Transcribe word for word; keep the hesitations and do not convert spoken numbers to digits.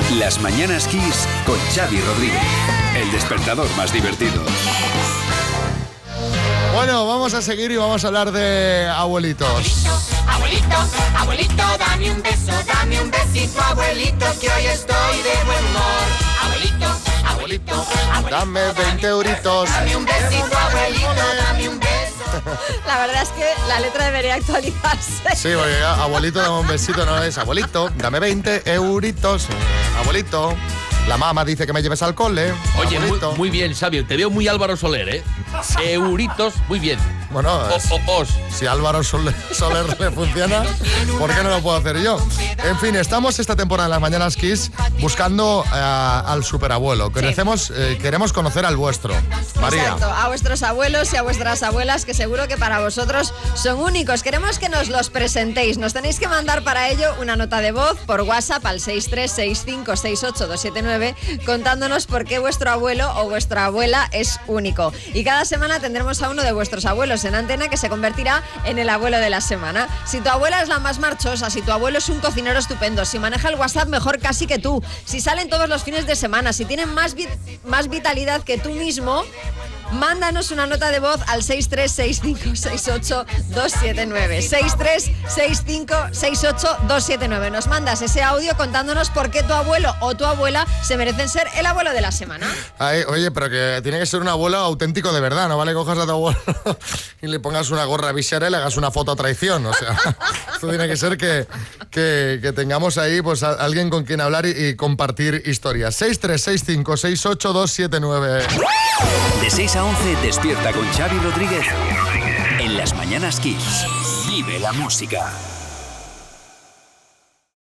Las Mañanas Kiss con Xavi Rodríguez. El despertador más divertido. Bueno, vamos a seguir y vamos a hablar de abuelitos. Abuelito, abuelito, abuelito, dame un beso, dame un besito, abuelito, que hoy estoy de buen humor. Abuelito, abuelito, abuelito, dame veinte euritos. Dame un besito, abuelito, dame un beso. La verdad es que la letra debería actualizarse. Sí, porque abuelito, dame un besito, no es abuelito, dame veinte euritos. Abuelito, la mamá dice que me lleves al cole. Oye, muy, Abuelito. muy bien, Xavi, te veo muy Álvaro Soler, ¿eh? Euritos, muy bien. Bueno, O, o, os. si a Álvaro Soler, Soler le funciona, ¿por qué no lo puedo hacer yo? En fin, estamos esta temporada en Las Mañanas Kiss buscando uh, al superabuelo. Conocemos, eh, queremos conocer al vuestro. María. Exacto, a vuestros abuelos y a vuestras abuelas, que seguro que para vosotros son únicos. Queremos que nos los presentéis. Nos tenéis que mandar para ello una nota de voz por WhatsApp al seis tres seis cinco seis ocho dos siete nueve contándonos por qué vuestro abuelo o vuestra abuela es único. Y cada semana tendremos a uno de vuestros abuelos en antena que se convertirá en el abuelo de la semana. Si tu abuela es la más marchosa, si tu abuelo es un cocinero estupendo, si maneja el WhatsApp mejor casi que tú, si salen todos los fines de semana, si tienen más, vi- más vitalidad que tú mismo, mándanos una nota de voz al seis tres seis cinco seis ocho dos siete nueve. seis tres seis cinco seis ocho dos siete nueve. Nos mandas ese audio contándonos por qué tu abuelo o tu abuela se merecen ser el abuelo de la semana. Ay, oye, pero que tiene que ser un abuelo auténtico de verdad, no vale cojas a tu abuelo y le pongas una gorra bichera y le hagas una foto a traición, o sea, esto tiene que ser que, que, que tengamos ahí pues a, alguien con quien hablar y, y compartir historias. seis tres seis cinco seis ocho dos siete nueve. De seis a once, despierta con Xavi Rodríguez. En Las Mañanas Kiss. Vive la música.